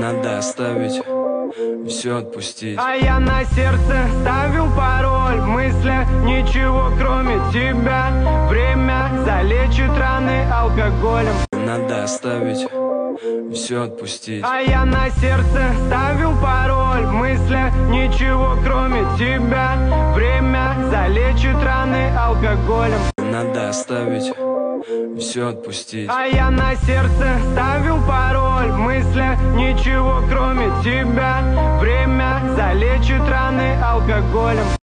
Надо оставить, все отпустить. А я на сердце ставил пароль, в мыслях ничего кроме тебя. Время залечит раны алкоголем. Надо оставить, все отпустить. А я на сердце ставил пароль, в мыслях ничего кроме тебя. Время залечит раны алкоголем. Надо оставить, все отпустить. А я на сердце ставил пароль, в мыслях ничего кроме тебя. Время залечит раны алкоголем.